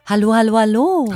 Hallo, hallo, hallo.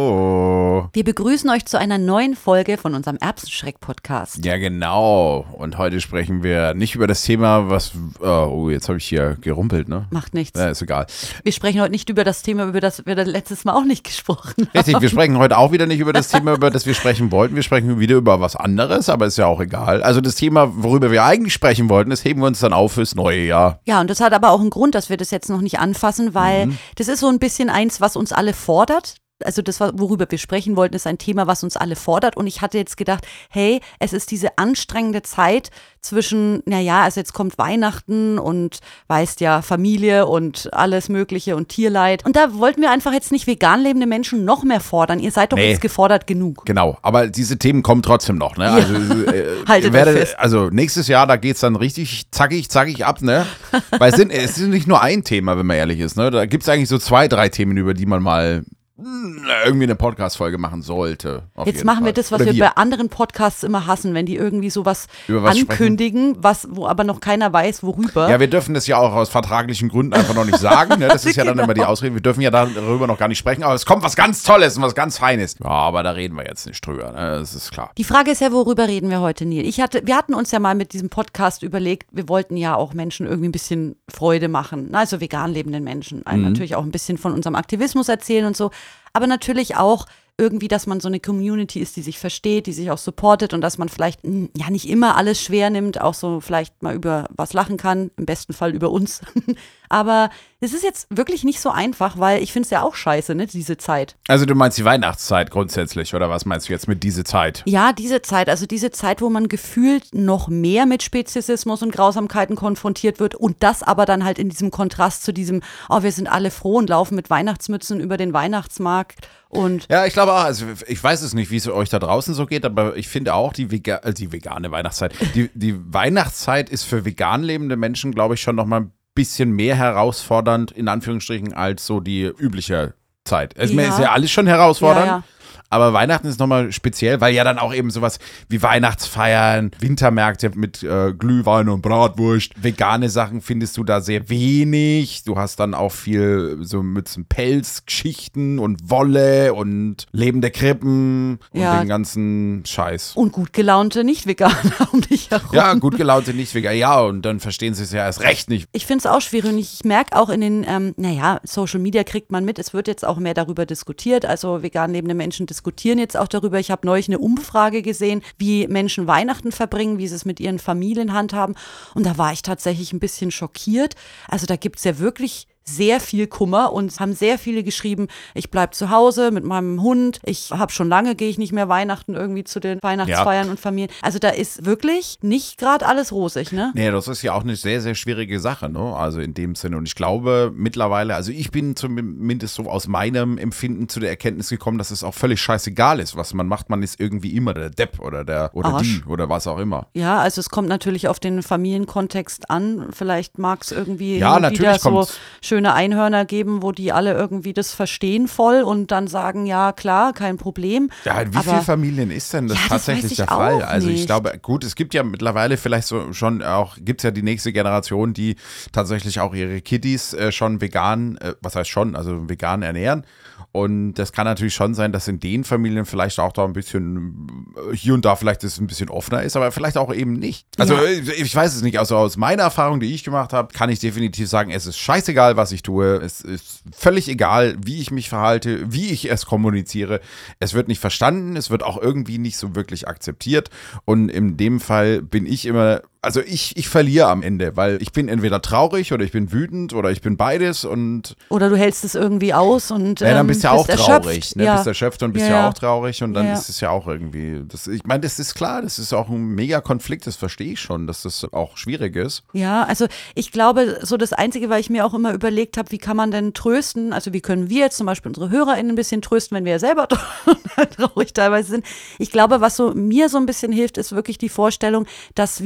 Hallo. Wir begrüßen euch zu einer neuen Folge von unserem Erbsenschreck-Podcast. Ja, genau. Und heute sprechen wir nicht über das Thema, was... Oh, jetzt habe ich hier gerumpelt, ne? Macht nichts. Ja, ist egal. Wir sprechen heute nicht über das Thema, über das wir das letztes Mal auch nicht gesprochen haben. Richtig, wir sprechen heute auch wieder nicht über das Thema, über das wir sprechen wollten. Wir sprechen wieder über was anderes, aber ist ja auch egal. Also das Thema, worüber wir eigentlich sprechen wollten, das heben wir uns dann auf fürs neue Jahr. Ja, und das hat aber auch einen Grund, dass wir das jetzt noch nicht anfassen, weil das ist so ein bisschen eins, was uns alle fordert. Also das, worüber wir sprechen wollten, ist ein Thema, was uns alle fordert. Und ich hatte jetzt gedacht, hey, es ist diese anstrengende Zeit zwischen, also jetzt kommt Weihnachten und weißt ja, Familie und alles Mögliche und Tierleid. Und da wollten wir einfach jetzt nicht vegan lebende Menschen noch mehr fordern. Ihr seid doch jetzt gefordert genug. Genau, aber diese Themen kommen trotzdem noch, ne? Ja. Also, Haltet euch fest. Also nächstes Jahr, da geht's dann richtig zackig ab, ne? Weil es ist nicht nur ein Thema, wenn man ehrlich ist, ne? Da gibt's eigentlich so 2, 3 Themen, über die man mal irgendwie eine Podcast-Folge machen sollte. Jetzt machen wir das, was wir bei anderen Podcasts immer hassen, wenn die irgendwie sowas ankündigen, wo aber noch keiner weiß, worüber. Ja, wir dürfen das ja auch aus vertraglichen Gründen einfach noch nicht sagen. Ne? Das ist ja dann immer die Ausrede. Wir dürfen ja darüber noch gar nicht sprechen, aber es kommt was ganz Tolles und was ganz Feines. Ja, aber da reden wir jetzt nicht drüber, ne? Das ist klar. Die Frage ist ja, worüber reden wir heute, Neil? Wir hatten uns ja mal mit diesem Podcast überlegt, wir wollten ja auch Menschen irgendwie ein bisschen Freude machen, also vegan lebenden Menschen. Natürlich auch ein bisschen von unserem Aktivismus erzählen und so. Aber natürlich auch irgendwie, dass man so eine Community ist, die sich versteht, die sich auch supportet und dass man vielleicht nicht immer alles schwer nimmt, auch so vielleicht mal über was lachen kann, im besten Fall über uns. Aber es ist jetzt wirklich nicht so einfach, weil ich finde es ja auch scheiße, ne, diese Zeit. Also du meinst die Weihnachtszeit grundsätzlich, oder was meinst du jetzt mit diese Zeit? Ja, diese Zeit, wo man gefühlt noch mehr mit Speziesismus und Grausamkeiten konfrontiert wird und das aber dann halt in diesem Kontrast zu diesem, wir sind alle froh und laufen mit Weihnachtsmützen über den Weihnachtsmarkt. Und ja, ich glaube auch, also ich weiß es nicht, wie es euch da draußen so geht, aber ich finde auch die vegane Weihnachtszeit, die Weihnachtszeit ist für vegan lebende Menschen, glaube ich, schon nochmal ein bisschen mehr herausfordernd, in Anführungsstrichen, als so die übliche Zeit. Also ist ja alles schon herausfordernd. Ja. Aber Weihnachten ist nochmal speziell, weil ja dann auch eben sowas wie Weihnachtsfeiern, Wintermärkte mit Glühwein und Bratwurst, vegane Sachen findest du da sehr wenig. Du hast dann auch viel so Mützen, Pelzgeschichten und Wolle und lebende Krippen und den ganzen Scheiß. Und gut gelaunte Nicht-Veganer um dich herum. Ja, gut gelaunte Nicht-Veganer, ja, und dann verstehen sie es ja erst recht nicht. Ich finde es auch schwierig und ich merke auch in den, Social Media kriegt man mit, es wird jetzt auch mehr darüber diskutiert, also vegan lebende Menschen diskutieren jetzt auch darüber. Ich habe neulich eine Umfrage gesehen, wie Menschen Weihnachten verbringen, wie sie es mit ihren Familien handhaben. Und da war ich tatsächlich ein bisschen schockiert. Also da gibt es ja wirklich sehr viel Kummer und haben sehr viele geschrieben, ich bleibe zu Hause mit meinem Hund, gehe ich nicht mehr Weihnachten irgendwie zu den Weihnachtsfeiern und Familien. Also da ist wirklich nicht gerade alles rosig, ne? Nee, das ist ja auch eine sehr, sehr schwierige Sache, ne? Also in dem Sinne. Und ich glaube mittlerweile, also ich bin zumindest so aus meinem Empfinden zu der Erkenntnis gekommen, dass es auch völlig scheißegal ist, was man macht. Man ist irgendwie immer der Depp oder die oder was auch immer. Ja, also es kommt natürlich auf den Familienkontext an. Vielleicht mag es irgendwie wieder so schöne Einhörner geben, wo die alle irgendwie das verstehen voll und dann sagen, ja klar, kein Problem. Ja, wie viele Familien ist denn das tatsächlich der Fall? Also ich glaube, gut, es gibt ja mittlerweile vielleicht so schon auch, gibt es ja die nächste Generation, die tatsächlich auch ihre Kiddies schon vegan, also vegan ernähren. Und das kann natürlich schon sein, dass in den Familien vielleicht auch da ein bisschen, hier und da vielleicht es ein bisschen offener ist, aber vielleicht auch eben nicht. Also ich weiß es nicht, also aus meiner Erfahrung, die ich gemacht habe, kann ich definitiv sagen, es ist scheißegal, was ich tue. Es ist völlig egal, wie ich mich verhalte, wie ich es kommuniziere. Es wird nicht verstanden, es wird auch irgendwie nicht so wirklich akzeptiert. Und in dem Fall bin ich immer... Also ich verliere am Ende, weil ich bin entweder traurig oder ich bin wütend oder ich bin beides und... Oder du hältst es irgendwie aus und dann bist du ja auch traurig, ne? Ja. Bist erschöpft und bist ja auch traurig und dann ist es ja auch irgendwie... Ich meine, das ist klar, das ist auch ein mega Konflikt, das verstehe ich schon, dass das auch schwierig ist. Ja, also ich glaube, so das Einzige, weil ich mir auch immer überlegt habe, wie kann man denn trösten, also wie können wir jetzt zum Beispiel unsere HörerInnen ein bisschen trösten, wenn wir ja selber traurig teilweise sind. Ich glaube, was so mir so ein bisschen hilft, ist wirklich die Vorstellung, dass wir nicht alleine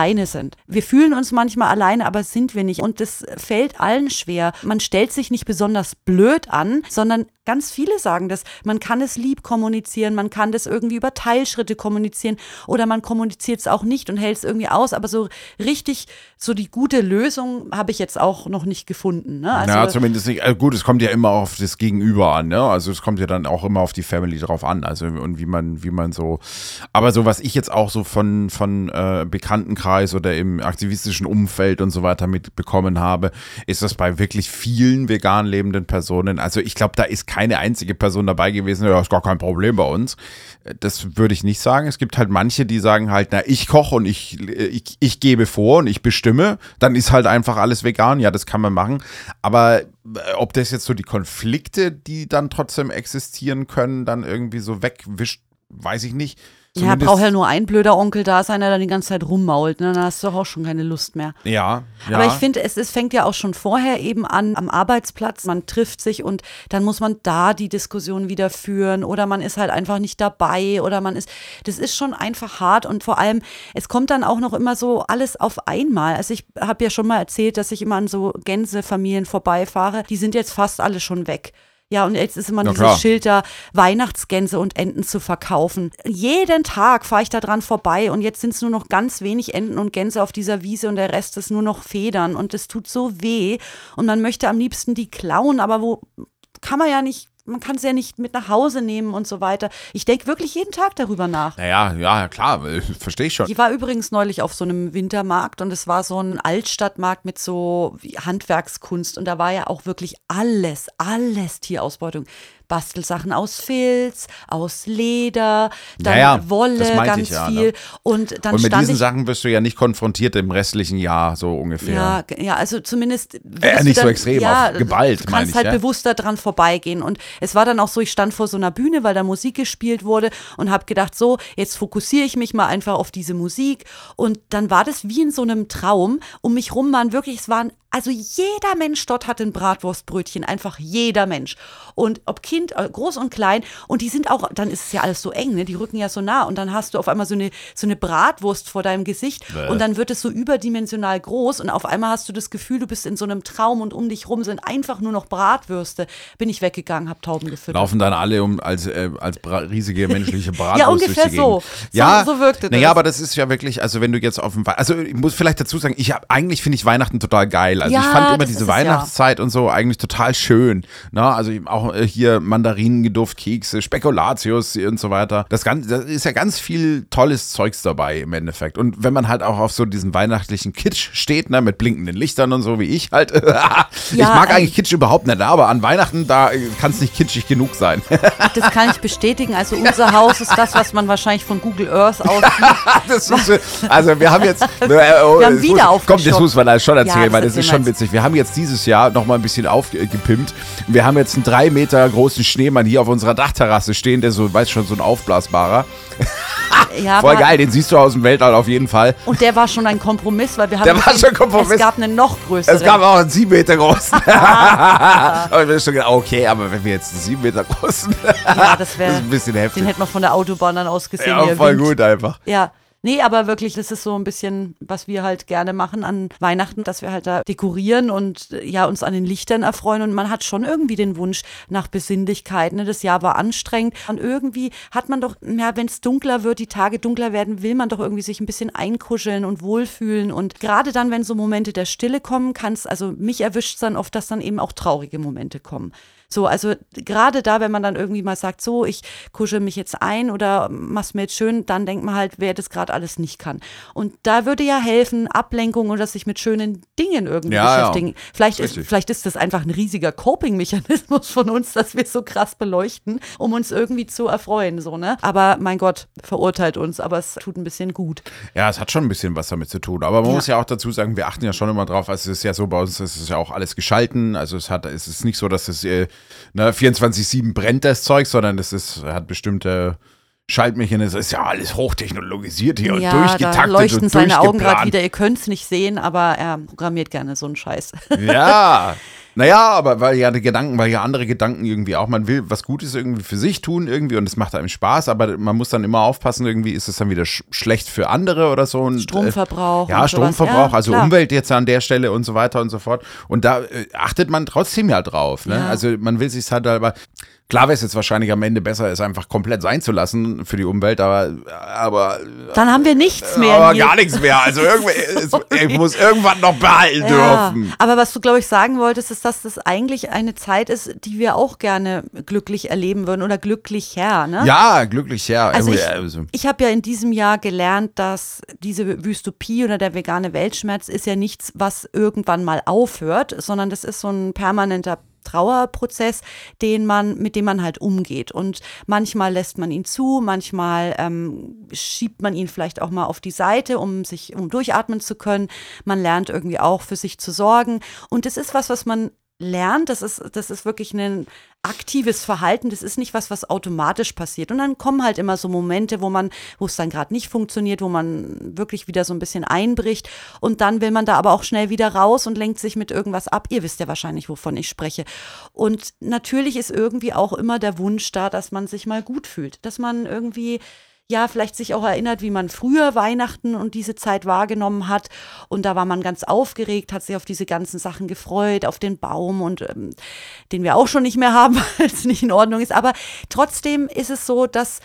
alleine sind. Wir fühlen uns manchmal alleine, aber sind wir nicht. Und das fällt allen schwer. Man stellt sich nicht besonders blöd an, sondern ganz viele sagen das. Man kann es lieb kommunizieren, man kann das irgendwie über Teilschritte kommunizieren oder man kommuniziert es auch nicht und hält es irgendwie aus. Aber so richtig, so die gute Lösung habe ich jetzt auch noch nicht gefunden. Ne? Also, ja, zumindest nicht. Gut, es kommt ja immer auf das Gegenüber an. Ne? Also es kommt ja dann auch immer auf die Family drauf an. Also und wie man so. Aber so, was ich jetzt auch so von Bekanntenkreis oder im aktivistischen Umfeld und so weiter mitbekommen habe, ist das bei wirklich vielen vegan lebenden Personen. Also ich glaube, da ist keine einzige Person dabei gewesen, ja, ist gar kein Problem bei uns. Das würde ich nicht sagen. Es gibt halt manche, die sagen halt, na, ich koche und ich gebe vor und ich bestimme, dann ist halt einfach alles vegan. Ja, das kann man machen. Aber ob das jetzt so die Konflikte, die dann trotzdem existieren können, dann irgendwie so wegwischt, weiß ich nicht. Ja, braucht ja nur ein blöder Onkel da sein, der dann die ganze Zeit rummault. Ne? Dann hast du doch auch schon keine Lust mehr. Ja. Aber ich finde, es fängt ja auch schon vorher eben an am Arbeitsplatz. Man trifft sich und dann muss man da die Diskussion wieder führen oder man ist halt einfach nicht dabei oder das ist schon einfach hart und vor allem, es kommt dann auch noch immer so alles auf einmal. Also ich habe ja schon mal erzählt, dass ich immer an so Gänsefamilien vorbeifahre. Die sind jetzt fast alle schon weg. Ja, und jetzt ist immer dieses Schild da, Weihnachtsgänse und Enten zu verkaufen. Jeden Tag fahre ich da dran vorbei und jetzt sind es nur noch ganz wenig Enten und Gänse auf dieser Wiese und der Rest ist nur noch Federn und es tut so weh und man möchte am liebsten die klauen, aber wo kann man ja nicht. Man kann es ja nicht mit nach Hause nehmen und so weiter. Ich denke wirklich jeden Tag darüber nach. Naja, ja, klar, verstehe ich schon. Ich war übrigens neulich auf so einem Wintermarkt und es war so ein Altstadtmarkt mit so Handwerkskunst und da war ja auch wirklich alles Tierausbeutung. Bastelsachen aus Filz, aus Leder, dann Wolle, ganz viel. Ne? Und mit diesen Sachen wirst du ja nicht konfrontiert im restlichen Jahr, so ungefähr. Ja, also zumindest nicht so extrem, auf geballt, du kannst halt bewusster dran vorbeigehen. Und es war dann auch so, ich stand vor so einer Bühne, weil da Musik gespielt wurde und habe gedacht, so, jetzt fokussiere ich mich mal einfach auf diese Musik. Und dann war das wie in so einem Traum. Um mich rum waren wirklich, also jeder Mensch dort hatte ein Bratwurstbrötchen, einfach jeder Mensch. Und ob Kind, groß und klein. Und die sind auch, dann ist es ja alles so eng, ne? Die rücken ja so nah. Und dann hast du auf einmal so eine Bratwurst vor deinem Gesicht. Und dann wird es so überdimensional groß. Und auf einmal hast du das Gefühl, du bist in so einem Traum und um dich rum sind einfach nur noch Bratwürste. Bin ich weggegangen, hab Tauben gefüttert. Laufen dann alle als riesige menschliche Bratwurst ja, ungefähr so. Ja, so wirkte das. Naja, aber das ist ja wirklich, also wenn du jetzt also ich muss vielleicht dazu sagen, eigentlich finde ich Weihnachten total geil. Also ich fand immer diese Weihnachtszeit und so eigentlich total schön. Na, also auch hier Mandarinengeduft, Kekse, Spekulatius und so weiter. Da ist ja ganz viel tolles Zeugs dabei im Endeffekt. Und wenn man halt auch auf so diesen weihnachtlichen Kitsch steht, ne, mit blinkenden Lichtern und so wie ich halt. Ich mag eigentlich Kitsch überhaupt nicht, aber an Weihnachten, da kann es nicht kitschig genug sein. Das kann ich bestätigen. Also unser Haus ist das, was man wahrscheinlich von Google Earth aus also wir haben jetzt komm, das muss man schon erzählen, weil das ist schon witzig. Wir haben jetzt dieses Jahr noch mal ein bisschen aufgepimpt. Wir haben jetzt einen 3 Meter großen Schneemann hier auf unserer Dachterrasse stehen, der so, weißt schon, so ein aufblasbarer. Ja, voll geil, den siehst du aus dem Weltall auf jeden Fall. Und der war schon ein Kompromiss, weil wir haben es gab einen noch größeren. Es gab auch einen 7 Meter großen. Aber ich bin schon gedacht, okay, aber wenn wir jetzt einen 7 Meter großen, das wäre ein bisschen heftig. Den hätten wir von der Autobahn dann aus gesehen. Ja, voll gut einfach. Ja. Nee, aber wirklich, das ist so ein bisschen, was wir halt gerne machen an Weihnachten, dass wir halt da dekorieren und ja, uns an den Lichtern erfreuen und man hat schon irgendwie den Wunsch nach Besinnlichkeit. Ne? Das Jahr war anstrengend und irgendwie hat man doch, ja, wenn es dunkler wird, die Tage dunkler werden, will man doch irgendwie sich ein bisschen einkuscheln und wohlfühlen und gerade dann, wenn so Momente der Stille kommen, also mich erwischt es dann oft, dass dann eben auch traurige Momente kommen. So, also gerade da, wenn man dann irgendwie mal sagt, so, ich kuschel mich jetzt ein oder mach's mir jetzt schön, dann denkt man halt, wer das gerade alles nicht kann. Und da würde ja helfen, Ablenkung oder sich mit schönen Dingen irgendwie beschäftigen. Ja. Vielleicht ist das einfach ein riesiger Coping-Mechanismus von uns, dass wir so krass beleuchten, um uns irgendwie zu erfreuen, so, ne? Aber mein Gott, verurteilt uns, aber es tut ein bisschen gut. Ja, es hat schon ein bisschen was damit zu tun. Aber man muss ja auch dazu sagen, wir achten ja schon immer drauf, also es ist ja so, bei uns ist es ja auch alles geschalten, also es ist nicht so, dass es 24/7 brennt das Zeug, sondern hat bestimmte Schaltmechanismen. Es ist ja alles hochtechnologisiert hier und durchgetaktet da leuchten und seine Augen gerade wieder. Ihr könnt es nicht sehen, aber er programmiert gerne so einen Scheiß. Ja. Naja, aber weil ja andere Gedanken irgendwie auch, man will was Gutes irgendwie für sich tun irgendwie und es macht einem Spaß, aber man muss dann immer aufpassen, irgendwie ist es dann wieder schlecht für andere oder so. Und, Stromverbrauch. Stromverbrauch, also klar. Umwelt jetzt an der Stelle und so weiter und so fort. Und da achtet man trotzdem ja drauf. Ne? Ja. Also man will sich halt aber. Klar wäre es jetzt wahrscheinlich am Ende besser, es einfach komplett sein zu lassen für die Umwelt, aber dann haben wir nichts mehr. Aber gar nichts mehr. Also ich muss irgendwann noch behalten dürfen. Aber was du, glaube ich, sagen wolltest, ist, dass das eigentlich eine Zeit ist, die wir auch gerne glücklich erleben würden oder glücklicher. Ne? Ja, glücklicher. Also ich habe ja in diesem Jahr gelernt, dass diese Wystopie oder der vegane Weltschmerz ist ja nichts, was irgendwann mal aufhört, sondern das ist so ein permanenter Trauerprozess, mit dem man halt umgeht. Und manchmal lässt man ihn zu, manchmal schiebt man ihn vielleicht auch mal auf die Seite, um durchatmen zu können. Man lernt irgendwie auch für sich zu sorgen. Und das ist was man lernt, das ist wirklich ein aktives Verhalten, das ist nicht was automatisch passiert. Und dann kommen halt immer so Momente, wo es dann gerade nicht funktioniert, wo man wirklich wieder so ein bisschen einbricht und dann will man da aber auch schnell wieder raus und lenkt sich mit irgendwas ab. Ihr wisst ja wahrscheinlich, wovon ich spreche. Und natürlich ist irgendwie auch immer der Wunsch da, dass man sich mal gut fühlt, dass man irgendwie vielleicht sich auch erinnert, wie man früher Weihnachten und diese Zeit wahrgenommen hat. Und da war man ganz aufgeregt, hat sich auf diese ganzen Sachen gefreut, auf den Baum und den wir auch schon nicht mehr haben, weil es nicht in Ordnung ist. Aber trotzdem ist es so, dass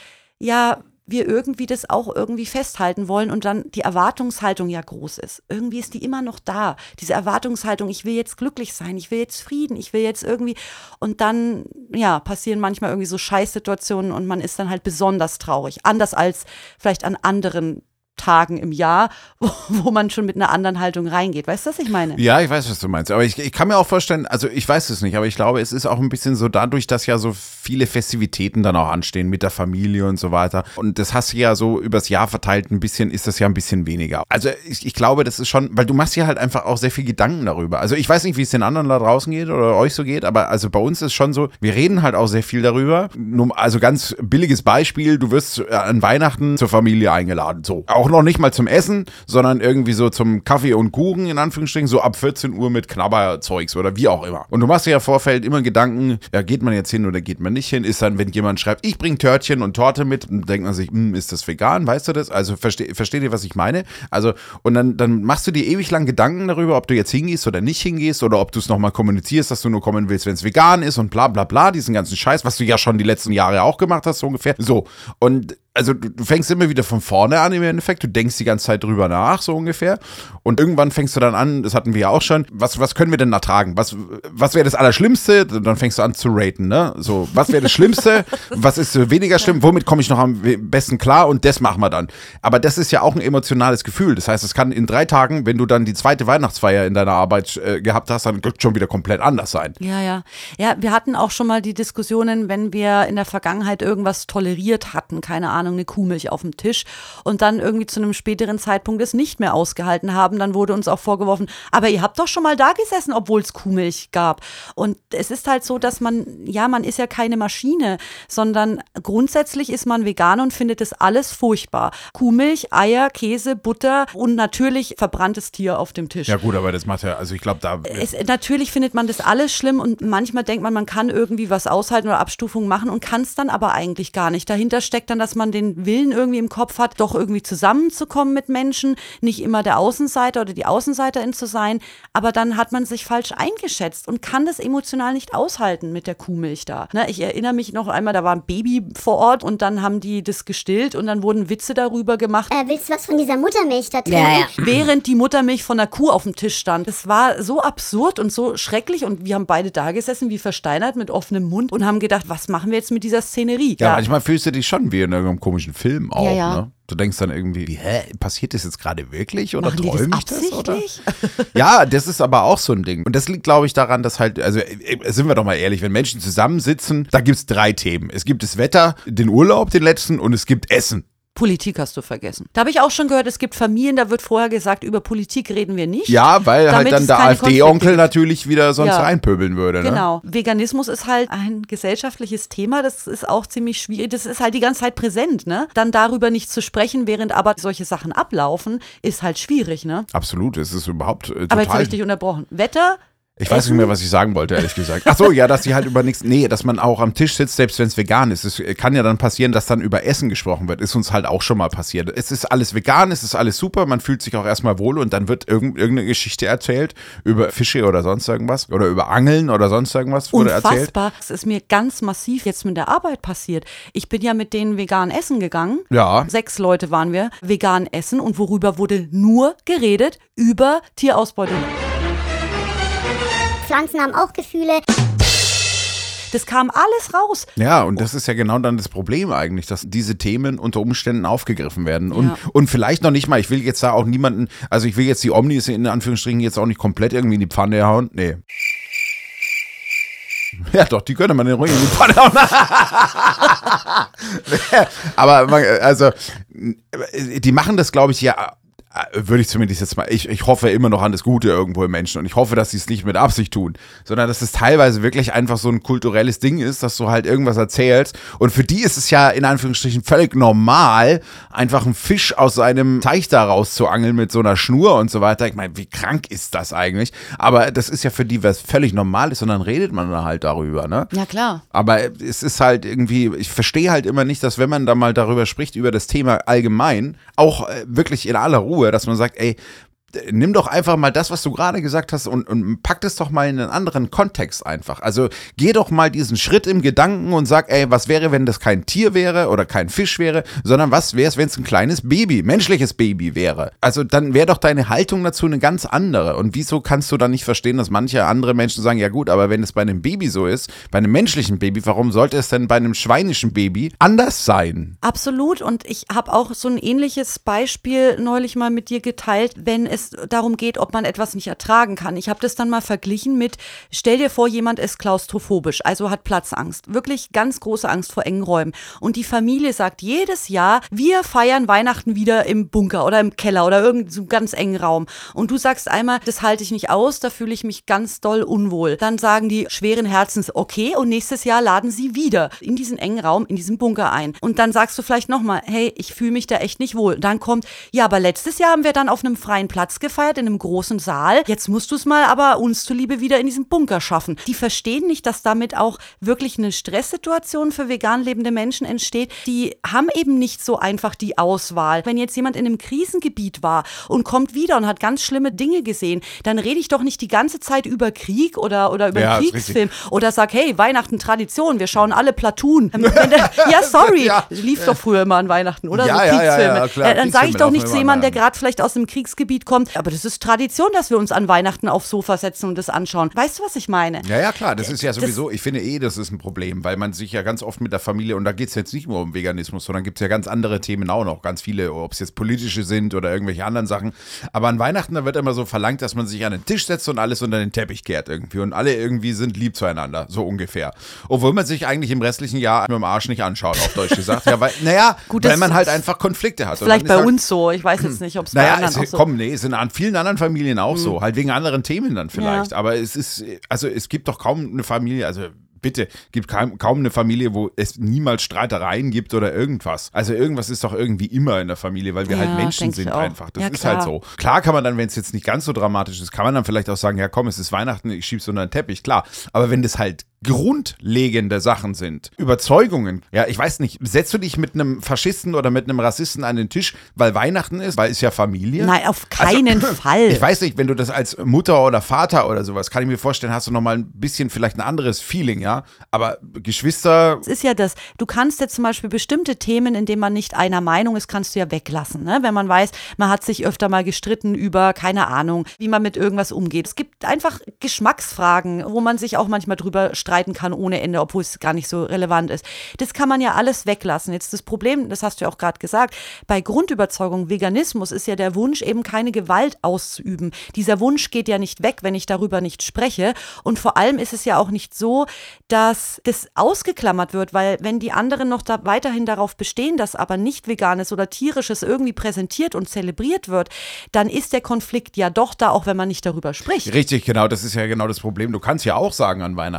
wir irgendwie das auch irgendwie festhalten wollen und dann die Erwartungshaltung ja groß ist. Irgendwie ist die immer noch da. Diese Erwartungshaltung, ich will jetzt glücklich sein, ich will jetzt Frieden, ich will jetzt irgendwie und dann, passieren manchmal irgendwie so Scheißsituationen und man ist dann halt besonders traurig. Anders als vielleicht an anderen Tagen im Jahr, wo man schon mit einer anderen Haltung reingeht. Weißt du, was ich meine? Ja, ich weiß, was du meinst. Aber ich kann mir auch vorstellen, also ich weiß es nicht, aber ich glaube, es ist auch ein bisschen so dadurch, dass ja so viele Festivitäten dann auch anstehen mit der Familie und so weiter. Und das hast du ja so übers Jahr verteilt ist das ja ein bisschen weniger. Also ich glaube, das ist schon, weil du machst dir halt einfach auch sehr viel Gedanken darüber. Also ich weiß nicht, wie es den anderen da draußen geht oder euch so geht, aber also bei uns ist schon so, wir reden halt auch sehr viel darüber. Also ganz billiges Beispiel, du wirst an Weihnachten zur Familie eingeladen. So. Auch noch nicht mal zum Essen, sondern irgendwie so zum Kaffee und Kuchen, in Anführungsstrichen, so ab 14 Uhr mit Knabberzeugs oder wie auch immer. Und du machst dir ja im Vorfeld immer Gedanken, geht man jetzt hin oder geht man nicht hin? Ist dann, wenn jemand schreibt, ich bringe Törtchen und Torte mit, dann denkt man sich, ist das vegan? Weißt du das? Also versteht ihr, was ich meine? Also, und dann machst du dir ewig lang Gedanken darüber, ob du jetzt hingehst oder nicht hingehst oder ob du es nochmal kommunizierst, dass du nur kommen willst, wenn es vegan ist und bla bla bla, diesen ganzen Scheiß, was du ja schon die letzten Jahre auch gemacht hast, so ungefähr. So, und also du fängst immer wieder von vorne an im Endeffekt, du denkst die ganze Zeit drüber nach, so ungefähr. Und irgendwann fängst du dann an, das hatten wir ja auch schon, was können wir denn ertragen? Was wäre das Allerschlimmste? Dann fängst du an zu raten, ne? So, was wäre das Schlimmste? Was ist weniger schlimm? Womit komme ich noch am besten klar? Und das machen wir dann. Aber das ist ja auch ein emotionales Gefühl. Das heißt, es kann in 3 Tagen, wenn du dann die zweite Weihnachtsfeier in deiner Arbeit gehabt hast, dann wird schon wieder komplett anders sein. Ja, wir hatten auch schon mal die Diskussionen, wenn wir in der Vergangenheit irgendwas toleriert hatten, keine Ahnung, eine Kuhmilch auf dem Tisch und dann irgendwie zu einem späteren Zeitpunkt es nicht mehr ausgehalten haben, dann wurde uns auch vorgeworfen, aber ihr habt doch schon mal da gesessen, obwohl es Kuhmilch gab. Und es ist halt so, dass man ist ja keine Maschine, sondern grundsätzlich ist man vegan und findet das alles furchtbar. Kuhmilch, Eier, Käse, Butter und natürlich verbranntes Tier auf dem Tisch. Ja gut, aber das macht ja, also ich glaube, natürlich findet man das alles schlimm und manchmal denkt man kann irgendwie was aushalten oder Abstufungen machen und kann es dann aber eigentlich gar nicht. Dahinter steckt dann, dass man den Willen irgendwie im Kopf hat, doch irgendwie zusammenzukommen mit Menschen, nicht immer der Außenseiter oder die Außenseiterin zu sein, aber dann hat man sich falsch eingeschätzt und kann das emotional nicht aushalten mit der Kuhmilch da. Ne, ich erinnere mich noch einmal, da war ein Baby vor Ort und dann haben die das gestillt und dann wurden Witze darüber gemacht. Willst du was von dieser Muttermilch da trinken? Ja. Während die Muttermilch von der Kuh auf dem Tisch stand. Das war so absurd und so schrecklich und wir haben beide da gesessen, wie versteinert mit offenem Mund und haben gedacht, was machen wir jetzt mit dieser Szenerie? Ja, manchmal fühlst du dich schon wie in irgendeinem komischen Film auch, ja. Ne? Du denkst dann irgendwie, passiert das jetzt gerade wirklich oder träume ich das? Oder? Absichtlich? Ja, das ist aber auch so ein Ding. Und das liegt, glaube ich, daran, dass halt, also sind wir doch mal ehrlich, wenn Menschen zusammensitzen, da gibt es 3 Themen. Es gibt das Wetter, den Urlaub, den letzten und es gibt Essen. Politik hast du vergessen. Da habe ich auch schon gehört, es gibt Familien, da wird vorher gesagt, über Politik reden wir nicht. Ja, weil halt dann der AfD-Onkel natürlich wieder sonst reinpöbeln würde. Genau. Ne? Veganismus ist halt ein gesellschaftliches Thema, das ist auch ziemlich schwierig. Das ist halt die ganze Zeit präsent, ne? Dann darüber nicht zu sprechen, während aber solche Sachen ablaufen, ist halt schwierig, ne? Absolut, es ist überhaupt total. Aber jetzt habe ich dich unterbrochen. Wetter? Ich weiß nicht mehr, was ich sagen wollte, ehrlich gesagt. Ach so, ja, dass sie halt über nichts, dass man auch am Tisch sitzt, selbst wenn es vegan ist. Es kann ja dann passieren, dass dann über Essen gesprochen wird. Ist uns halt auch schon mal passiert. Es ist alles vegan, es ist alles super, man fühlt sich auch erstmal wohl und dann wird irgendeine Geschichte erzählt über Fische oder sonst irgendwas oder über Angeln oder sonst irgendwas wurde erzählt. Unfassbar. Es ist mir ganz massiv jetzt mit der Arbeit passiert. Ich bin ja mit denen vegan essen gegangen. Ja. 6 Leute waren wir, vegan essen und worüber wurde nur geredet? Über Tierausbeutung. Pflanzen haben auch Gefühle. Das kam alles raus. Ja, und das ist ja genau dann das Problem eigentlich, dass diese Themen unter Umständen aufgegriffen werden. Und vielleicht noch nicht mal, ich will jetzt da auch niemanden, also ich will jetzt die Omnis in Anführungsstrichen jetzt auch nicht komplett irgendwie in die Pfanne hauen. Nee. Ja doch, die könnte man den ruhig in die Pfanne hauen. Aber also, die machen das, glaube ich, ja. Würde ich zumindest jetzt mal, ich hoffe immer noch an das Gute irgendwo im Menschen und ich hoffe, dass sie es nicht mit Absicht tun, sondern dass es teilweise wirklich einfach so ein kulturelles Ding ist, dass du halt irgendwas erzählst und für die ist es ja in Anführungsstrichen völlig normal, einfach einen Fisch aus seinem Teich da rauszuangeln mit so einer Schnur und so weiter. Ich meine, wie krank ist das eigentlich? Aber das ist ja für die, was völlig normal ist und dann redet man da halt darüber, ne? Ja, klar. Aber es ist halt irgendwie, ich verstehe halt immer nicht, dass wenn man da mal darüber spricht, über das Thema allgemein, auch wirklich in aller Ruhe, dass man sagt, ey, nimm doch einfach mal das, was du gerade gesagt hast und pack das doch mal in einen anderen Kontext einfach. Also geh doch mal diesen Schritt im Gedanken und sag, ey, was wäre, wenn das kein Tier wäre oder kein Fisch wäre, sondern was wäre es, wenn es ein kleines Baby, menschliches Baby wäre? Also dann wäre doch deine Haltung dazu eine ganz andere. Und wieso kannst du dann nicht verstehen, dass manche andere Menschen sagen, ja gut, aber wenn es bei einem Baby so ist, bei einem menschlichen Baby, warum sollte es denn bei einem schweinischen Baby anders sein? Absolut. Und ich habe auch so ein ähnliches Beispiel neulich mal mit dir geteilt, wenn es darum geht, ob man etwas nicht ertragen kann. Ich habe das dann mal verglichen mit, stell dir vor, jemand ist klaustrophobisch, also hat Platzangst, wirklich ganz große Angst vor engen Räumen. Und die Familie sagt jedes Jahr, wir feiern Weihnachten wieder im Bunker oder im Keller oder irgendeinem so ganz engen Raum. Und du sagst einmal, das halte ich nicht aus, da fühle ich mich ganz doll unwohl. Dann sagen die schweren Herzens, okay, und nächstes Jahr laden sie wieder in diesen engen Raum, in diesen Bunker ein. Und dann sagst du vielleicht nochmal, hey, ich fühle mich da echt nicht wohl. Und dann kommt, ja, aber letztes Jahr haben wir dann auf einem freien Platz gefeiert, in einem großen Saal. Jetzt musst du es mal aber uns zuliebe wieder in diesem Bunker schaffen. Die verstehen nicht, dass damit auch wirklich eine Stresssituation für vegan lebende Menschen entsteht. Die haben eben nicht so einfach die Auswahl. Wenn jetzt jemand in einem Krisengebiet war und kommt wieder und hat ganz schlimme Dinge gesehen, dann rede ich doch nicht die ganze Zeit über Krieg oder über einen Kriegsfilm oder sag, hey, Weihnachten Tradition, wir schauen alle Platoon. Ja, sorry, lief doch früher immer an Weihnachten, oder? Ja, so Kriegsfilme. Ja, klar, dann sage ich doch nicht zu jemandem, der gerade vielleicht aus dem Kriegsgebiet kommt, aber das ist Tradition, dass wir uns an Weihnachten aufs Sofa setzen und das anschauen. Weißt du, was ich meine? Ja, klar, das ist ja sowieso, ich finde das ist ein Problem, weil man sich ja ganz oft mit der Familie, und da geht es jetzt nicht nur um Veganismus, sondern gibt es ja ganz andere Themen auch noch, ganz viele, ob es jetzt politische sind oder irgendwelche anderen Sachen, aber an Weihnachten, da wird immer so verlangt, dass man sich an den Tisch setzt und alles unter den Teppich kehrt irgendwie und alle irgendwie sind lieb zueinander, so ungefähr. Obwohl man sich eigentlich im restlichen Jahr mit dem Arsch nicht anschaut, auf Deutsch gesagt. Ja, weil, gut, weil man halt einfach Konflikte hat. Vielleicht bei uns so, ich weiß jetzt nicht, ob es bei anderen auch so. Es sind an vielen anderen Familien auch so, halt wegen anderen Themen dann vielleicht. Ja. Aber es gibt doch kaum eine Familie, also bitte, gibt kaum eine Familie, wo es niemals Streitereien gibt oder irgendwas. Also irgendwas ist doch irgendwie immer in der Familie, weil wir halt Menschen sind einfach. Das ist halt so. Klar kann man dann, wenn es jetzt nicht ganz so dramatisch ist, kann man dann vielleicht auch sagen, ja komm, es ist Weihnachten, ich schieb's unter den Teppich, klar. Aber wenn das halt grundlegende Sachen sind, Überzeugungen, ja, ich weiß nicht, setzt du dich mit einem Faschisten oder mit einem Rassisten an den Tisch, weil Weihnachten ist, weil es ja Familie? Nein, auf keinen Fall. Ich weiß nicht, wenn du das als Mutter oder Vater oder sowas, kann ich mir vorstellen, hast du nochmal ein bisschen vielleicht ein anderes Feeling, ja, aber Geschwister... Es ist ja das, du kannst jetzt zum Beispiel bestimmte Themen, in denen man nicht einer Meinung ist, kannst du ja weglassen, ne? Wenn man weiß, man hat sich öfter mal gestritten über, keine Ahnung, wie man mit irgendwas umgeht. Es gibt einfach Geschmacksfragen, wo man sich auch manchmal drüber streiten kann ohne Ende, obwohl es gar nicht so relevant ist. Das kann man ja alles weglassen. Jetzt das Problem, das hast du ja auch gerade gesagt, bei Grundüberzeugung, Veganismus ist ja der Wunsch, eben keine Gewalt auszuüben. Dieser Wunsch geht ja nicht weg, wenn ich darüber nicht spreche. Und vor allem ist es ja auch nicht so, dass das ausgeklammert wird, weil wenn die anderen noch weiterhin darauf bestehen, dass aber nicht Veganes oder Tierisches irgendwie präsentiert und zelebriert wird, dann ist der Konflikt ja doch da, auch wenn man nicht darüber spricht. Richtig, genau, das ist ja genau das Problem. Du kannst ja auch sagen an Weihnachten, hey,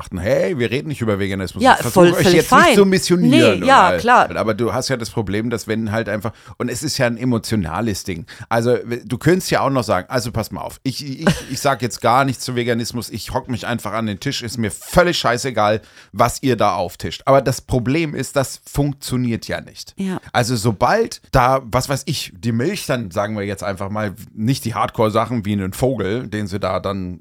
okay, wir reden nicht über Veganismus. Ja, ich versuche euch jetzt fein. nicht zu missionieren. Nee, ja, klar. Aber du hast ja das Problem, dass wenn halt einfach, und es ist ja ein emotionales Ding. Also du könntest ja auch noch sagen, also pass mal auf, ich sage jetzt gar nichts zu Veganismus, ich hocke mich einfach an den Tisch, ist mir völlig scheißegal, was ihr da auftischt. Aber das Problem ist, das funktioniert ja nicht. Ja. Also sobald da, was weiß ich, die Milch, dann sagen wir jetzt einfach mal, nicht die Hardcore-Sachen wie einen Vogel, den sie da dann,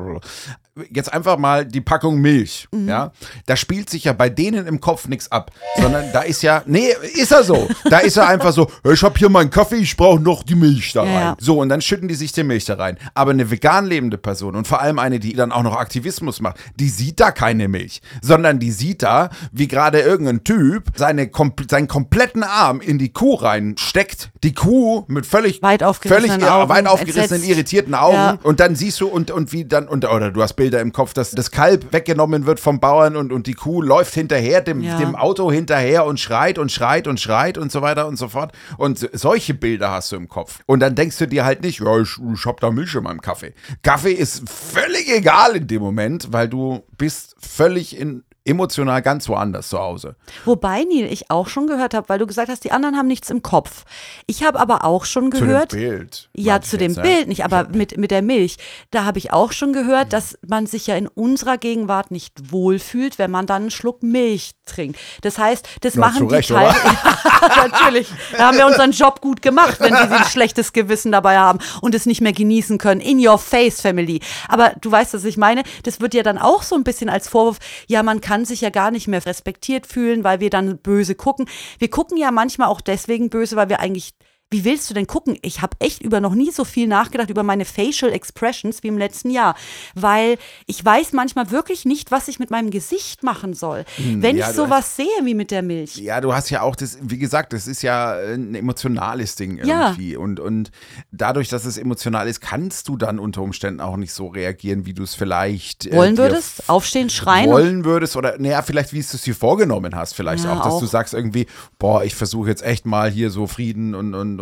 jetzt einfach mal die Packung Milch, ja, da spielt sich ja bei denen im Kopf nichts ab, sondern da ist ja, nee, ist er so, da ist er einfach so, ich habe hier meinen Kaffee, ich brauche noch die Milch da rein. Ja. So, und dann schütten die sich die Milch da rein. Aber eine vegan lebende Person und vor allem eine, die dann auch noch Aktivismus macht, die sieht da keine Milch, sondern die sieht da, wie gerade irgendein Typ seinen kompletten Arm in die Kuh reinsteckt, die Kuh mit völlig weit aufgerissenen irritierten Augen und dann siehst du und wie dann, oder du hast Bilder im Kopf, dass das Kalb weggenommen wird vom Bauern und die Kuh läuft hinterher, dem Auto hinterher und schreit und schreit und schreit und so weiter und so fort. Und solche Bilder hast du im Kopf. Und dann denkst du dir halt nicht, ja, ich hab da Milch in meinem Kaffee. Kaffee ist völlig egal in dem Moment, weil du bist völlig emotional ganz woanders zu Hause. Wobei, Neil, ich auch schon gehört habe, weil du gesagt hast, die anderen haben nichts im Kopf. Ich habe aber auch schon gehört. Zu dem Bild. Ja, zu dem Bild nicht, aber mit der Milch. Da habe ich auch schon gehört, dass man sich ja in unserer Gegenwart nicht wohlfühlt, wenn man dann einen Schluck Milch trinkt. Das heißt, das machen die Teile. Ja, natürlich. Da haben wir unseren Job gut gemacht, wenn die ein schlechtes Gewissen dabei haben und es nicht mehr genießen können. In your face, Family. Aber du weißt, was ich meine. Das wird ja dann auch so ein bisschen als Vorwurf, ja, man kann sich ja gar nicht mehr respektiert fühlen, weil wir dann böse gucken. Wir gucken ja manchmal auch deswegen böse, weil wir eigentlich, wie willst du denn gucken? Ich habe echt noch nie so viel nachgedacht über meine Facial Expressions wie im letzten Jahr, weil ich weiß manchmal wirklich nicht, was ich mit meinem Gesicht machen soll, wenn ich sowas sehe wie mit der Milch. Ja, du hast ja auch das, wie gesagt, das ist ja ein emotionales Ding irgendwie und dadurch, dass es emotional ist, kannst du dann unter Umständen auch nicht so reagieren, wie du es vielleicht wollen würdest, aufstehen, schreien? Wollen würdest oder vielleicht wie es du es dir vorgenommen hast, vielleicht auch, dass du sagst irgendwie, boah, ich versuche jetzt echt mal hier so Frieden und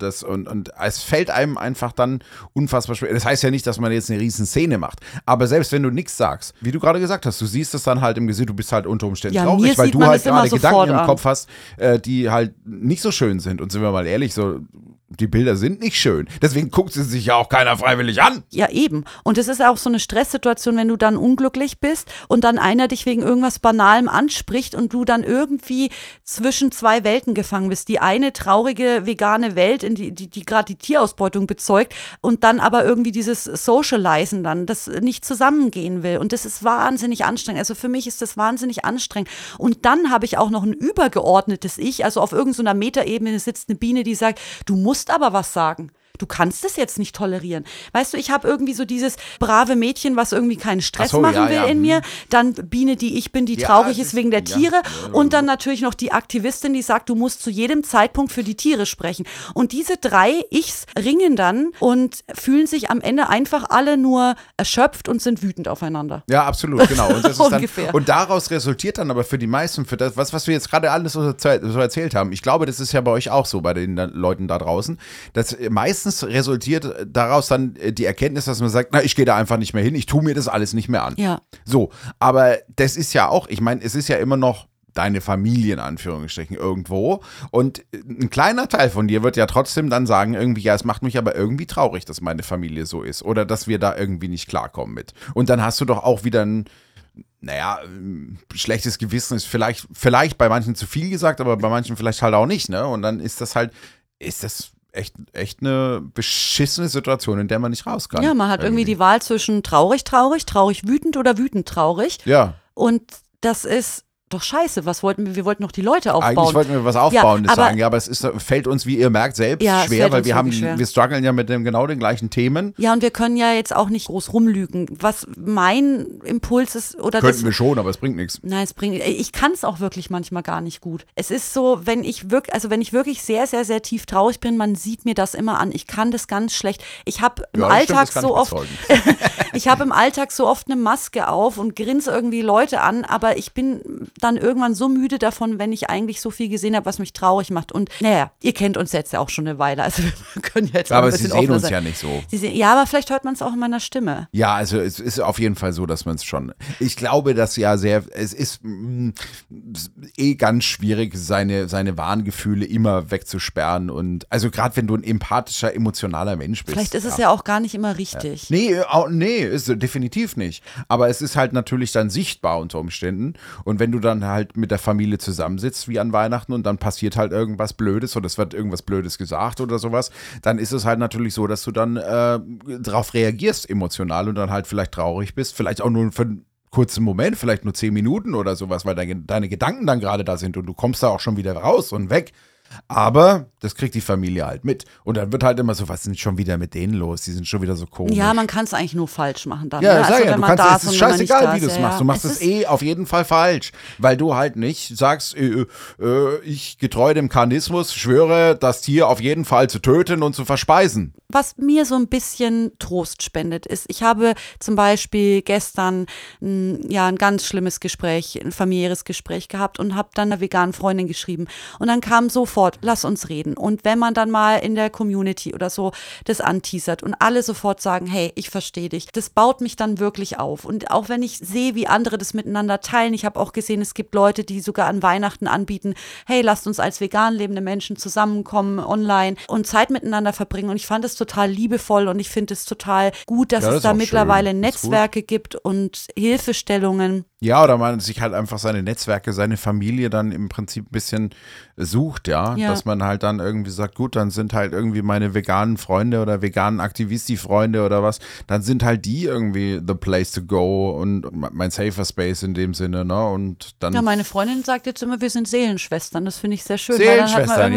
es fällt einem einfach dann unfassbar schwer. Das heißt ja nicht, dass man jetzt eine riesen Szene macht, aber selbst wenn du nichts sagst, wie du gerade gesagt hast, du siehst es dann halt im Gesicht, du bist halt unter Umständen traurig, weil du halt gerade Gedanken im Kopf hast, die halt nicht so schön sind und sind wir mal ehrlich, so die Bilder sind nicht schön. Deswegen guckt sie sich ja auch keiner freiwillig an. Ja, eben. Und es ist auch so eine Stresssituation, wenn du dann unglücklich bist und dann einer dich wegen irgendwas Banalem anspricht und du dann irgendwie zwischen zwei Welten gefangen bist. Die eine traurige vegane Welt, in die gerade die Tierausbeutung bezeugt und dann aber irgendwie dieses Socializen dann, das nicht zusammengehen will. Und das ist wahnsinnig anstrengend. Also für mich ist das wahnsinnig anstrengend. Und dann habe ich auch noch ein übergeordnetes Ich, also auf irgendeiner Metaebene sitzt eine Biene, die sagt, du musst aber was sagen. Du kannst es jetzt nicht tolerieren. Weißt du, ich habe irgendwie so dieses brave Mädchen, was irgendwie keinen Stress machen will in mir. Dann Biene, die ich bin, die traurig ist wegen der Tiere. Und dann natürlich noch die Aktivistin, die sagt, du musst zu jedem Zeitpunkt für die Tiere sprechen. Und diese drei Ichs ringen dann und fühlen sich am Ende einfach alle nur erschöpft und sind wütend aufeinander. Ja, absolut, genau. Und, das ist ungefähr. Dann, und daraus resultiert dann aber für die meisten, für das, was wir jetzt gerade alles so erzählt haben, ich glaube, das ist ja bei euch auch so, bei den Leuten da draußen, dass meistens resultiert daraus dann die Erkenntnis, dass man sagt, na, ich gehe da einfach nicht mehr hin, ich tue mir das alles nicht mehr an. Ja. So, aber das ist ja auch, ich meine, es ist ja immer noch deine Familie in Anführungsstrichen irgendwo und ein kleiner Teil von dir wird ja trotzdem dann sagen irgendwie, ja, es macht mich aber irgendwie traurig, dass meine Familie so ist oder dass wir da irgendwie nicht klarkommen mit. Und dann hast du doch auch wieder ein schlechtes Gewissen, ist vielleicht bei manchen zu viel gesagt, aber bei manchen vielleicht halt auch nicht, ne? Und dann ist das echt eine beschissene Situation, in der man nicht raus kann. Ja, man hat irgendwie die Wahl zwischen traurig, wütend oder wütend traurig. Ja. Und das ist doch scheiße. Wir wollten noch die Leute aufbauen. Eigentlich wollten wir was Aufbauendes sagen, ja, aber es fällt uns, wie ihr merkt, selbst schwer, weil wir strugglen ja mit genau den gleichen Themen. Ja, und wir können ja jetzt auch nicht groß rumlügen. Was mein Impuls ist, oder könnten wir schon, aber es bringt nichts. Nein, ich kann es auch wirklich manchmal gar nicht gut. Es ist so, wenn ich wirklich sehr, sehr, sehr tief traurig bin, man sieht mir das immer an. Ich kann das ganz schlecht. Ich habe im Alltag so oft Ich habe im Alltag so oft eine Maske auf und grinse irgendwie Leute an, aber ich bin dann irgendwann so müde davon, wenn ich eigentlich so viel gesehen habe, was mich traurig macht. Und naja, ihr kennt uns jetzt ja auch schon eine Weile, also wir können jetzt aber ein bisschen Sie sehen uns sein. Ja nicht so. Ja, aber vielleicht hört man es auch in meiner Stimme. Ja, also es ist auf jeden Fall so, dass man es schon, ich glaube, dass es ist ganz schwierig, seine wahren Gefühle immer wegzusperren und also gerade wenn du ein empathischer, emotionaler Mensch bist. Vielleicht ist es ja auch gar nicht immer richtig. Ja. Nee, ist definitiv nicht. Aber es ist halt natürlich dann sichtbar unter Umständen und wenn du dann halt mit der Familie zusammensitzt wie an Weihnachten und dann passiert halt irgendwas Blödes oder es wird irgendwas Blödes gesagt oder sowas, dann ist es halt natürlich so, dass du dann darauf reagierst emotional und dann halt vielleicht traurig bist, vielleicht auch nur für einen kurzen Moment, vielleicht nur 10 Minuten oder sowas, weil deine Gedanken dann gerade da sind und du kommst da auch schon wieder raus und weg. Aber das kriegt die Familie halt mit. Und dann wird halt immer so, was ist denn schon wieder mit denen los? Die sind schon wieder so komisch. Ja, man kann es eigentlich nur falsch machen dann. Ja, ne? also, du kannst, es ist scheißegal, wie du es machst. Du machst es auf jeden Fall falsch. Weil du halt nicht sagst, ich getreu dem Karnismus schwöre, das Tier auf jeden Fall zu töten und zu verspeisen. Was mir so ein bisschen Trost spendet, ist, ich habe zum Beispiel gestern ein ganz schlimmes Gespräch, ein familiäres Gespräch gehabt und habe dann einer veganen Freundin geschrieben. Und dann kam sofort, lass uns reden. Und wenn man dann mal in der Community oder so das anteasert und alle sofort sagen, hey, ich verstehe dich, das baut mich dann wirklich auf. Und auch wenn ich sehe, wie andere das miteinander teilen, ich habe auch gesehen, es gibt Leute, die sogar an Weihnachten anbieten, hey, lasst uns als vegan lebende Menschen zusammenkommen online und Zeit miteinander verbringen. Und ich fand es total liebevoll und ich finde es total gut, dass es da mittlerweile schön. Netzwerke gibt und Hilfestellungen. Ja, oder man sich halt einfach seine Netzwerke, seine Familie dann im Prinzip ein bisschen sucht, ja, dass man halt dann irgendwie sagt, gut, dann sind halt irgendwie meine veganen Freunde oder veganen Aktivisti-Freunde oder was, dann sind halt die irgendwie the place to go und mein safer space in dem Sinne, ne, und dann. Ja, meine Freundin sagt jetzt immer, wir sind Seelenschwestern, das finde ich sehr schön. Seelenschwestern,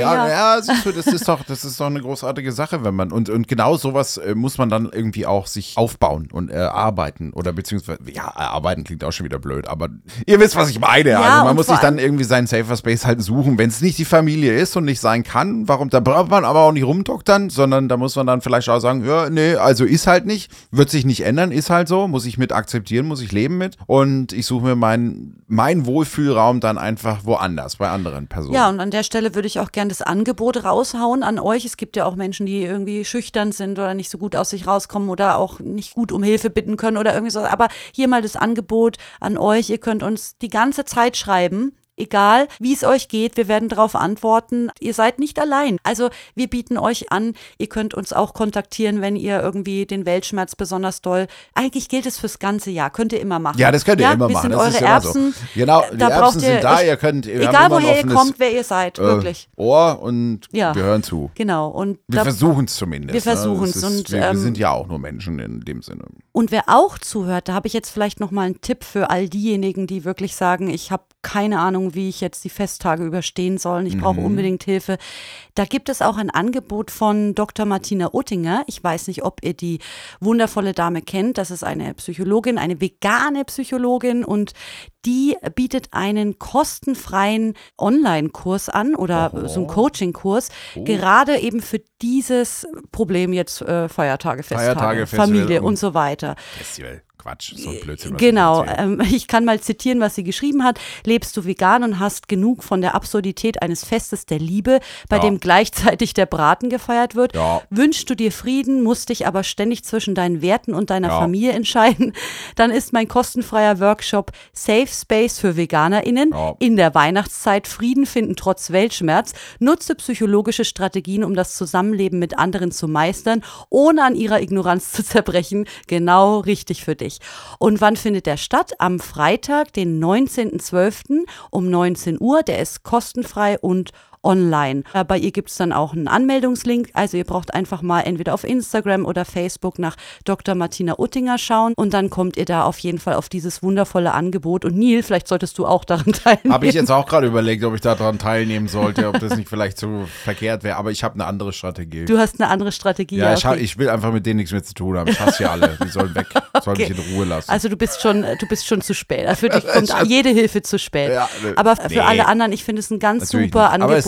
das ist doch eine großartige Sache, wenn man, und genau sowas muss man dann irgendwie auch sich aufbauen und erarbeiten oder beziehungsweise, ja, erarbeiten klingt auch schon wieder blöd. Aber ihr wisst, was ich meine. Ja, also man muss sich dann irgendwie seinen Safer Space halt suchen. Wenn es nicht die Familie ist und nicht sein kann, da braucht man aber auch nicht rumdoktern, sondern da muss man dann vielleicht auch sagen, ja, nee, also ist halt nicht, wird sich nicht ändern, ist halt so, muss ich mit akzeptieren, muss ich leben mit und ich suche mir meinen Wohlfühlraum dann einfach woanders, bei anderen Personen. Ja, und an der Stelle würde ich auch gerne das Angebot raushauen an euch. Es gibt ja auch Menschen, die irgendwie schüchtern sind oder nicht so gut aus sich rauskommen oder auch nicht gut um Hilfe bitten können oder irgendwie so. Aber hier mal das Angebot an euch. Ihr könnt uns die ganze Zeit schreiben. Egal, wie es euch geht, wir werden darauf antworten. Ihr seid nicht allein. Also wir bieten euch an, ihr könnt uns auch kontaktieren, wenn ihr irgendwie den Weltschmerz besonders doll, eigentlich gilt es fürs ganze Jahr, könnt ihr immer machen. Ja, das könnt ihr immer machen. Wir sind eure Erbsen. So. Genau, die Erbsen sind da, ihr könnt, egal woher ihr kommt, wer ihr seid, wirklich. Ohr und wir hören zu. Genau. Und wir versuchen es zumindest. Wir versuchen es. Und wir sind ja auch nur Menschen in dem Sinne. Und wer auch zuhört, da habe ich jetzt vielleicht nochmal einen Tipp für all diejenigen, die wirklich sagen, ich habe keine Ahnung, wie ich jetzt die Festtage überstehen soll. Ich brauche unbedingt Hilfe. Da gibt es auch ein Angebot von Dr. Martina Uttinger. Ich weiß nicht, ob ihr die wundervolle Dame kennt. Das ist eine Psychologin, eine vegane Psychologin und die bietet einen kostenfreien Online-Kurs an oder so einen Coaching-Kurs, gerade eben für dieses Problem jetzt Feiertage, Festtage, Familie und so weiter. Festival. Quatsch, so ein Blödsinn. Genau, ich kann mal zitieren, was sie geschrieben hat. Lebst du vegan und hast genug von der Absurdität eines Festes der Liebe, bei dem gleichzeitig der Braten gefeiert wird? Ja. Wünschst du dir Frieden, musst dich aber ständig zwischen deinen Werten und deiner Familie entscheiden? Dann ist mein kostenfreier Workshop Safe Space für VeganerInnen in der Weihnachtszeit Frieden finden trotz Weltschmerz. Nutze psychologische Strategien, um das Zusammenleben mit anderen zu meistern, ohne an ihrer Ignoranz zu zerbrechen. Genau richtig für dich. Und wann findet der statt? Am Freitag, den 19.12. um 19 Uhr. Der ist kostenfrei und online. Bei ihr gibt es dann auch einen Anmeldungslink. Also ihr braucht einfach mal entweder auf Instagram oder Facebook nach Dr. Martina Uttinger schauen und dann kommt ihr da auf jeden Fall auf dieses wundervolle Angebot. Und Neil, vielleicht solltest du auch daran teilnehmen. Habe ich jetzt auch gerade überlegt, ob ich daran teilnehmen sollte, ob das nicht vielleicht zu verkehrt wäre. Aber ich habe eine andere Strategie. Du hast eine andere Strategie? Ja, ich will einfach mit denen nichts mehr zu tun haben. Ich hasse ja alle. Die sollen weg. Sollen mich in Ruhe lassen. Also du bist schon zu spät. Für dich kommt jede Hilfe zu spät. Ja, aber für alle anderen, ich finde es ein ganz super Angebot.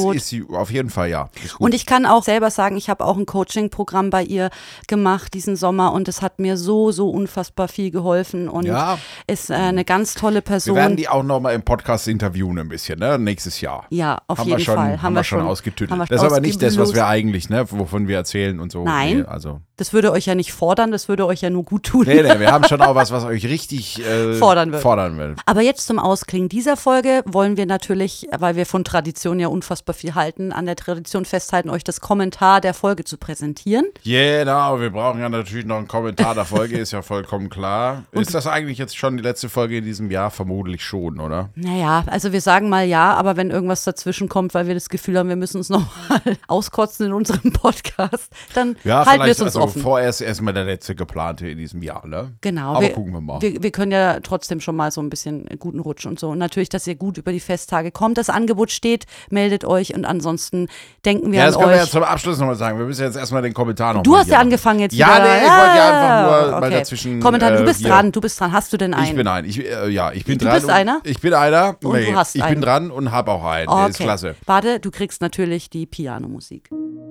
ist sie auf jeden Fall, ja. Und ich kann auch selber sagen, ich habe auch ein Coaching-Programm bei ihr gemacht diesen Sommer und es hat mir so unfassbar viel geholfen und ist eine ganz tolle Person. Wir werden die auch nochmal im Podcast interviewen ein bisschen, ne? Nächstes Jahr. Ja, auf jeden Fall. Haben wir schon ausgetüdelt. Das ist aber nicht das, was wir eigentlich, ne? Wovon wir erzählen und so. Nein, das würde euch ja nicht fordern, das würde euch ja nur gut tun. Nee, wir haben schon auch was euch richtig fordern will. Aber jetzt zum Ausklingen dieser Folge wollen wir natürlich, weil wir von Tradition ja unfassbar viel halten, an der Tradition festhalten, euch das Kommentar der Folge zu präsentieren. Genau, wir brauchen ja natürlich noch einen Kommentar der Folge, ist ja vollkommen klar. Ist das eigentlich jetzt schon die letzte Folge in diesem Jahr? Vermutlich schon, oder? Naja, also wir sagen mal ja, aber wenn irgendwas dazwischen kommt, weil wir das Gefühl haben, wir müssen uns nochmal auskotzen in unserem Podcast, dann halten wir es uns offen. Vorerst erstmal der letzte geplante in diesem Jahr, ne? Genau. Aber gucken wir mal. Wir können ja trotzdem schon mal so ein bisschen guten Rutsch und so. Und natürlich, dass ihr gut über die Festtage kommt. Das Angebot steht, meldet euch und ansonsten denken wir an euch. Ja, das können wir ja zum Abschluss nochmal sagen. Wir müssen jetzt erstmal den Kommentar noch Du hast ja angefangen jetzt wieder. Ja, nee, ich wollte ja einfach nur mal dazwischen. Kommentar, du bist dran. Hast du denn einen? Ich bin ein. Ich bin dran. Du bist einer? Ich bin einer. Und du hast ich einen. bin dran und habe auch einen. Der ist klasse. Warte, du kriegst natürlich die Pianomusik.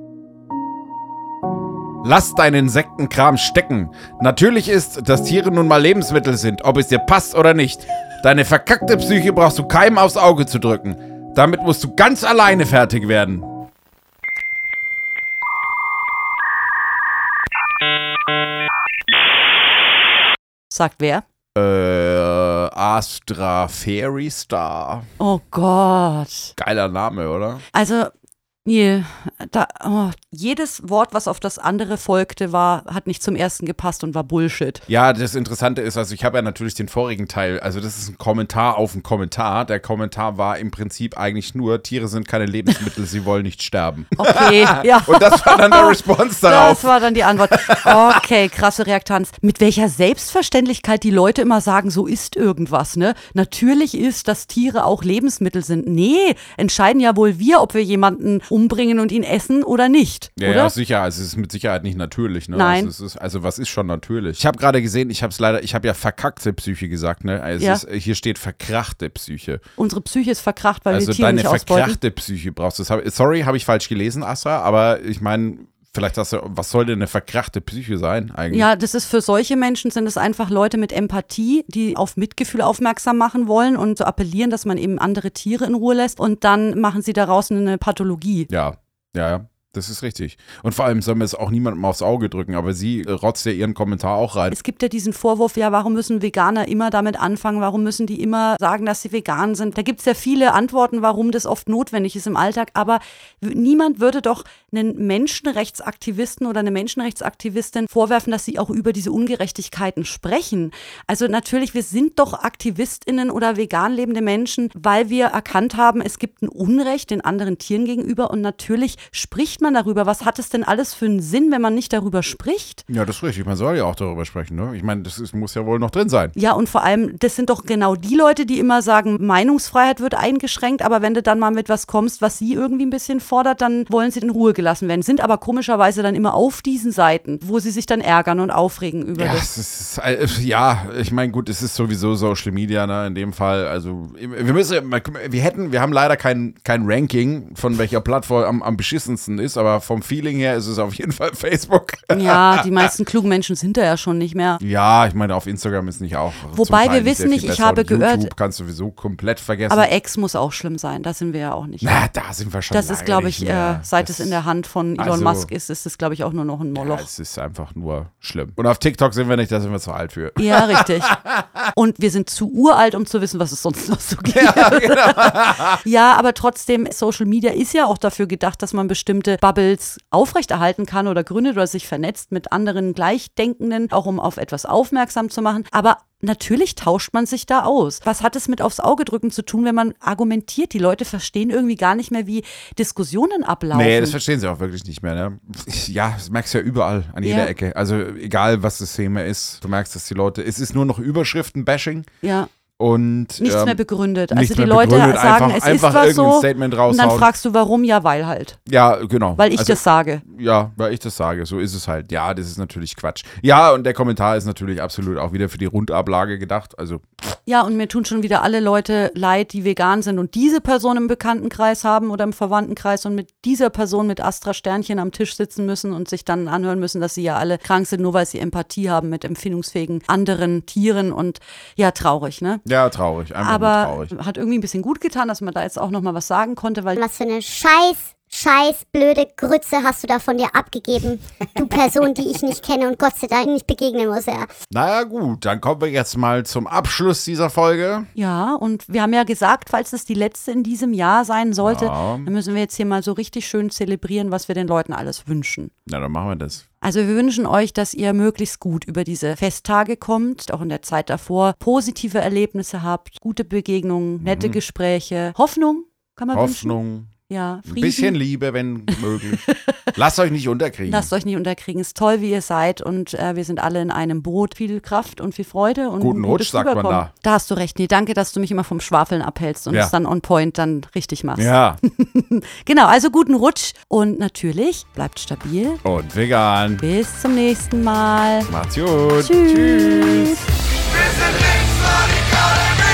Lass deinen Insektenkram stecken. Natürlich ist, dass Tiere nun mal Lebensmittel sind, ob es dir passt oder nicht. Deine verkackte Psyche brauchst du keinem aufs Auge zu drücken. Damit musst du ganz alleine fertig werden. Sagt wer? Astra Fairy Star. Oh Gott. Geiler Name, oder? Also, jedes Wort, was auf das andere folgte, hat nicht zum ersten gepasst und war Bullshit. Ja, das Interessante ist, also ich habe ja natürlich den vorigen Teil, also das ist ein Kommentar auf einen Kommentar. Der Kommentar war im Prinzip eigentlich nur, Tiere sind keine Lebensmittel, sie wollen nicht sterben. Okay, ja. Und das war dann der Response darauf. Das war dann die Antwort. Okay, krasse Reaktanz. Mit welcher Selbstverständlichkeit die Leute immer sagen, so ist irgendwas, ne? Natürlich ist, dass Tiere auch Lebensmittel sind. Nee, entscheiden ja wohl wir, ob wir jemanden umbringen und ihn essen oder nicht, ja, oder? Ja, sicher. Also es ist mit Sicherheit nicht natürlich, ne? Nein. Also was ist schon natürlich? Ich habe gerade gesehen, ich habe ja verkackte Psyche gesagt, ne? Also hier steht verkrachte Psyche. Unsere Psyche ist verkracht, weil wir Tiere nicht ausbeuten. Also deine verkrachte Psyche brauchst du. Sorry, habe ich falsch gelesen, Asra, aber ich meine, vielleicht was soll denn eine verkrachte Psyche sein eigentlich? Ja, das ist für solche Menschen, sind es einfach Leute mit Empathie, die auf Mitgefühl aufmerksam machen wollen und so appellieren, dass man eben andere Tiere in Ruhe lässt und dann machen sie daraus eine Pathologie. Ja. Das ist richtig. Und vor allem soll man es auch niemandem aufs Auge drücken, aber sie rotzt ja ihren Kommentar auch rein. Es gibt ja diesen Vorwurf, ja, warum müssen Veganer immer damit anfangen, warum müssen die immer sagen, dass sie vegan sind? Da gibt es ja viele Antworten, warum das oft notwendig ist im Alltag, aber niemand würde doch einen Menschenrechtsaktivisten oder eine Menschenrechtsaktivistin vorwerfen, dass sie auch über diese Ungerechtigkeiten sprechen. Also natürlich, wir sind doch AktivistInnen oder vegan lebende Menschen, weil wir erkannt haben, es gibt ein Unrecht den anderen Tieren gegenüber und natürlich spricht man darüber. Was hat es denn alles für einen Sinn, wenn man nicht darüber spricht? Ja, das ist richtig. Man soll ja auch darüber sprechen, ne? Ich meine, muss ja wohl noch drin sein. Ja, und vor allem, das sind doch genau die Leute, die immer sagen, Meinungsfreiheit wird eingeschränkt, aber wenn du dann mal mit was kommst, was sie irgendwie ein bisschen fordert, dann wollen sie in Ruhe gelassen werden. Sind aber komischerweise dann immer auf diesen Seiten, wo sie sich dann ärgern und aufregen über das. Ich meine, gut, es ist sowieso Social Media, ne, in dem Fall. Also, wir haben leider kein Ranking, von welcher Plattform am beschissensten ist, aber vom Feeling her ist es auf jeden Fall Facebook. Ja, die meisten klugen Menschen sind da ja schon nicht mehr. Ja, ich meine, auf Instagram ist nicht auch. Wobei wir wissen nicht, ich habe gehört. YouTube kannst du sowieso komplett vergessen. Aber X muss auch schlimm sein, da sind wir ja auch nicht. Na, da sind wir schon. Das ist, glaube ich, seit es in der Hand von Elon Musk ist es, glaube ich, auch nur noch ein Moloch. Ja, es ist einfach nur schlimm. Und auf TikTok sind wir nicht, da sind wir zu alt für. Ja, richtig. Und wir sind zu uralt, um zu wissen, was es sonst noch so gibt. Ja, genau. Ja, aber trotzdem, Social Media ist ja auch dafür gedacht, dass man bestimmte Bubbles aufrechterhalten kann oder gründet oder sich vernetzt mit anderen Gleichdenkenden, auch um auf etwas aufmerksam zu machen. Aber natürlich tauscht man sich da aus. Was hat es mit aufs Auge drücken zu tun, wenn man argumentiert? Die Leute verstehen irgendwie gar nicht mehr, wie Diskussionen ablaufen. Nee, das verstehen sie auch wirklich nicht mehr. Ne? Ja, das merkst du ja überall, an jeder Ecke. Also egal, was das Thema ist, du merkst, dass die Leute, es ist nur noch Überschriften-Bashing. Ja. Und nichts mehr begründet. Also die Leute sagen, es ist was so Statement raushauen. Und dann fragst du, warum? Ja, weil halt. Ja, genau. Weil ich das sage. Ja, weil ich das sage. So ist es halt. Ja, das ist natürlich Quatsch. Ja, und der Kommentar ist natürlich absolut auch wieder für die Rundablage gedacht. Also Ja, und mir tun schon wieder alle Leute leid, die vegan sind und diese Person im Bekanntenkreis haben oder im Verwandtenkreis und mit dieser Person mit Astra-Sternchen am Tisch sitzen müssen und sich dann anhören müssen, dass sie ja alle krank sind, nur weil sie Empathie haben mit empfindungsfähigen anderen Tieren und ja, traurig, ne? Ja, traurig, einfach aber traurig. Hat irgendwie ein bisschen gut getan, dass man da jetzt auch nochmal was sagen konnte, weil was für eine scheiß blöde Grütze hast du da von dir abgegeben, du Person, die ich nicht kenne und Gott sei Dank nicht begegnen muss, ja. Naja gut, dann kommen wir jetzt mal zum Abschluss dieser Folge. Ja, und wir haben ja gesagt, falls es die letzte in diesem Jahr sein sollte, dann müssen wir jetzt hier mal so richtig schön zelebrieren, was wir den Leuten alles wünschen. Na, dann machen wir das. Also wir wünschen euch, dass ihr möglichst gut über diese Festtage kommt, auch in der Zeit davor, positive Erlebnisse habt, gute Begegnungen, nette Gespräche, Hoffnung kann man wünschen. Hoffnung. Ja, Frieden. Ein bisschen Liebe, wenn möglich. Lasst euch nicht unterkriegen. Lasst euch nicht unterkriegen. Ist toll, wie ihr seid und wir sind alle in einem Boot. Viel Kraft und viel Freude. Und guten Rutsch, sagt man da. Da hast du recht. Nee, danke, dass du mich immer vom Schwafeln abhältst und es dann on point dann richtig machst. Ja. Genau, also guten Rutsch und natürlich bleibt stabil. Und vegan. Bis zum nächsten Mal. Macht's gut. Tschüss. Wir sind linksradikal.